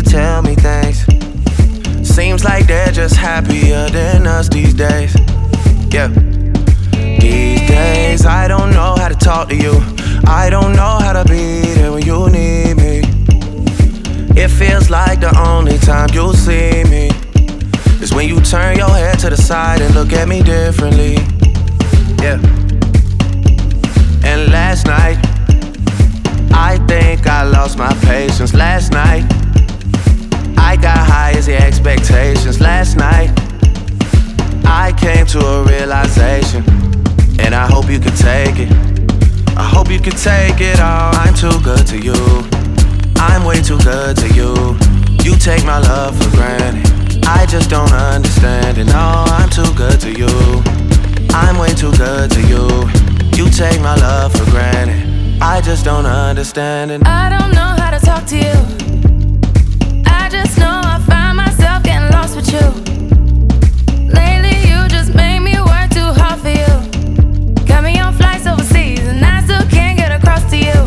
to tell me things. Seems like they're just happier than us these days. Yeah. These days I don't know how to talk to you. I don't know how to be there when you need me. It feels like the only time you'll see me is when you turn your head to the side and look at me differently. Yeah. And last night, I think I lost my patience. Last night, I got high as the expectations. Last night, I came to a realization, and I hope you can take it. I hope you can take it all. I'm too good to you. I'm way too good to you. You take my love for granted. I just don't understand it. No, I'm too good to you. I'm way too good to you. You take my love for granted. I just don't understand it. I don't know how to talk to you. I just know I find myself getting lost with you. Lately you just made me work too hard for you. Got me on flights overseas and I still can't get across to you.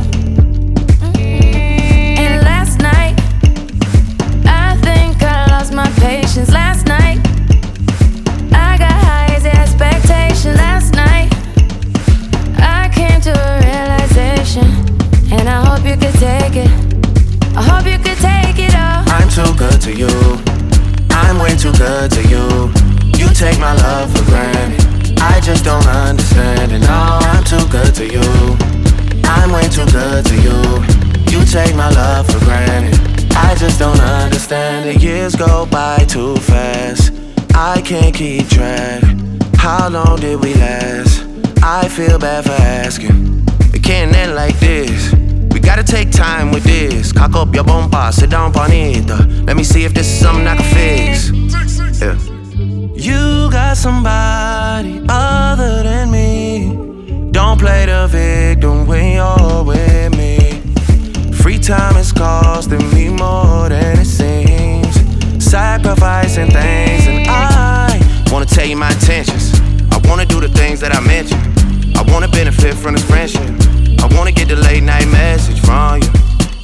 And last night, I think I lost my patience. Last night, I got high as the expectation. Last night, I came to a realization, and I hope you could take it. I hope you could take it all. I'm too good to you. I'm way too good to you. You take my love for granted. I just don't understand it. No, I'm too good to you. I'm way too good to you. You take my love for granted. I just don't understand it. Years go by too fast. I can't keep track. How long did we last? I feel bad for asking. It can't end like this. We gotta take time with this. Cock up your bomba, sit down, bonita. Let me see if this is something I can fix. Yeah. You got somebody other than me. Don't play the victim when you're with me. Free time is costing me more than it seems. Sacrificing things, and I wanna tell you my intentions. I wanna do the things that I mentioned. I wanna benefit from this friendship. I wanna get the late night message from you.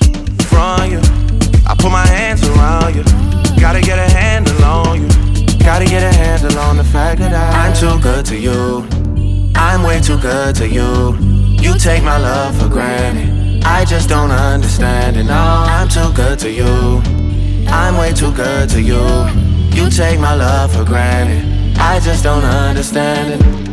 I put my hands around you. Gotta get a handle on you. Gotta get a handle on the fact that I'm too good to you. I'm way too good to you. You take my love for granted. I just don't understand it. No, I'm too good to you. I'm way too good to you. You take my love for granted. I just don't understand it.